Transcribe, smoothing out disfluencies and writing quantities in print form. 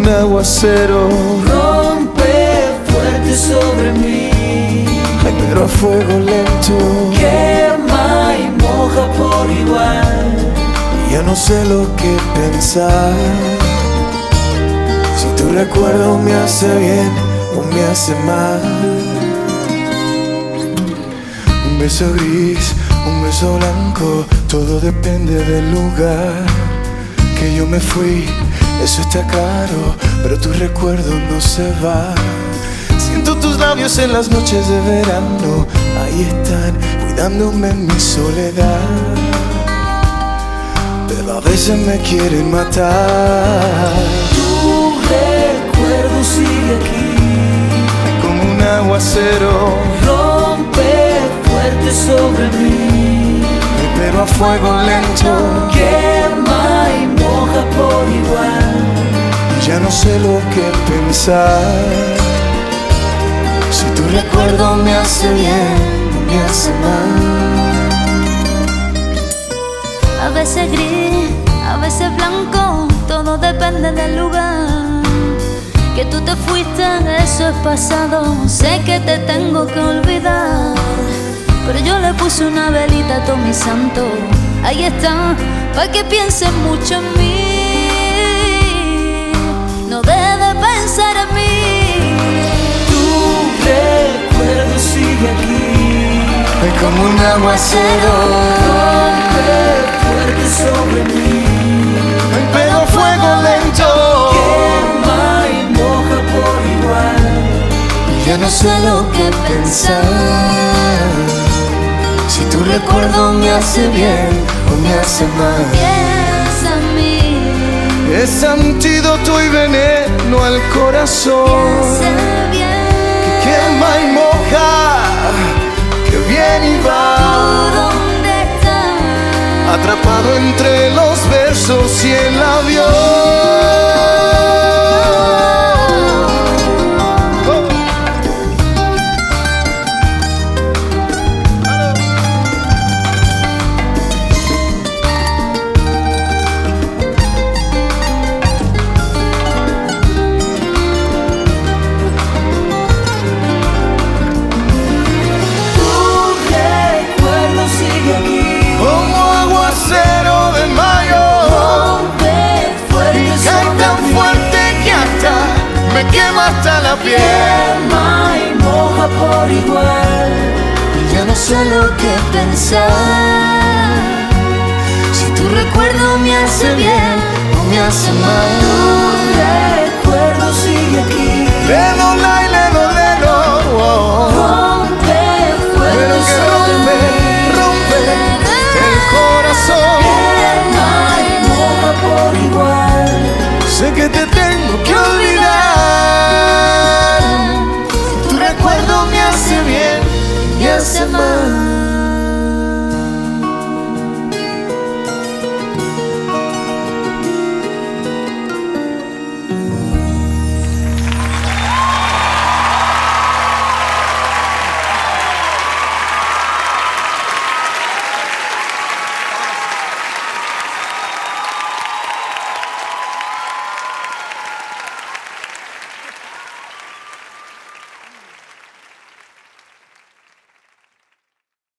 aguacero. Rompe fuerte sobre mí, Ay, pero a fuego lento. quema y moja por igual. Ya no sé lo que pensar. Si tu recuerdo me hace bien o me hace mal. Un beso gris, un beso blanco, todo depende del lugar. Que yo me fui, eso está caro, pero tu recuerdo no se va. Siento tus labios en las noches de verano, ahí están, cuidándome en mi soledad. Pero a veces me quieren matar. Tu recuerdo sigue aquí, Como un aguacero, rompe fuerte sobre mí, pero a fuego lento. quema y moja por igual. Ya no sé lo que pensar. Si tu recuerdo me hace bien o me hace mal. A veces gris, a veces blanco, todo depende del lugar. Que tú te fuiste, eso es pasado, sé que te tengo que olvidar. Pero yo le puse una velita a todo mi santo, ahí está, pa' que pienses mucho en mí. No debes pensar en mí. Tu recuerdo sigue aquí, Es como un aguacero, rompe fuerte sobre mí, pero a fuego lento. quema y moja por igual. Ya no sé lo que pensar. Si tu recuerdo me hace bien o me hace mal. Piensa en mí, Es antídoto y veneno al corazón. piensa bien. Quema y moja, que viene y ¿Tú va. dónde estás? Atrapado entre los versos y el avión. Tu recuerdo sigue aquí, Como aguacero de mayo, rompe fuerte cae tan sobre mí, fuerte que hasta me quema hasta la piel. quema y moja por igual. Y ya no sé lo que pensar. Si tu recuerdo me hace bien o me hace Tu mal. recuerdo sigue aquí, Lelo, la y lelo, lelo, oh. rompe Pero fuerte que sobre rompe, mí, rompe el corazón. quema y moja por igual. Sé que te